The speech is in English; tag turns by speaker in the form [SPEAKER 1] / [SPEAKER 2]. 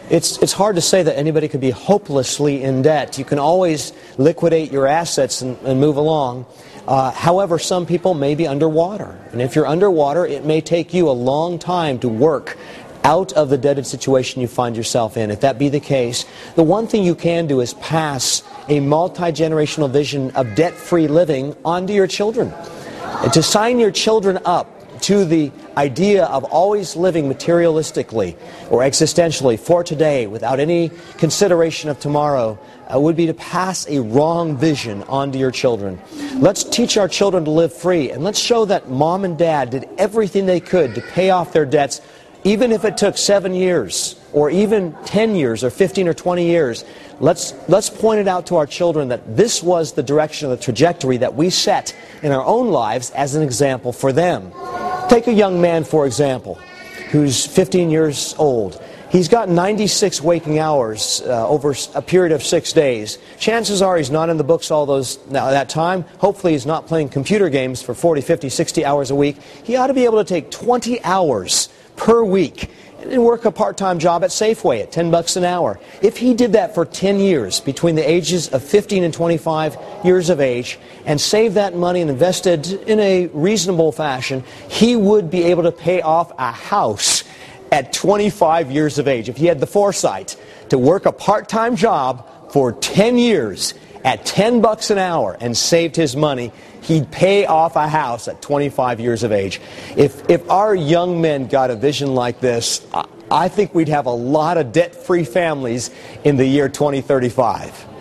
[SPEAKER 1] It's hard to say that anybody could be hopelessly in debt. You can always liquidate your assets and move along. However, some people may be underwater. And if you're underwater, it may take you a long time to work out of the debted situation you find yourself in. If that be the case, the one thing you can do is pass a multi-generational vision of debt-free living onto your children. And to sign your children up to the idea of always living materialistically or existentially for today without any consideration of tomorrow would be to pass a wrong vision onto your children. Let's teach our children to live free, and let's show that mom and dad did everything they could to pay off their debts, even if it took 7 years or even 10 years or 15 or 20 years. Let's point it out to our children that this was the direction of the trajectory that we set in our own lives as an example for them. Take a young man, for example, who's 15 years old. He's got 96 waking hours over a period of 6 days. Chances are he's not in the books all that time. Hopefully he's not playing computer games for 40, 50, 60 hours a week. He ought to be able to take 20 hours per week and work a part-time job at Safeway at $10 an hour. If he did that for 10 years, between the ages of 15 and 25 years of age, and saved that money and invested in a reasonable fashion, he would be able to pay off a house at 25 years of age. If he had the foresight to work a part-time job for 10 years at $10 an hour and saved his money, he'd pay off a house at 25 years of age. If our young men got a vision like this, I think we'd have a lot of debt-free families in the year 2035.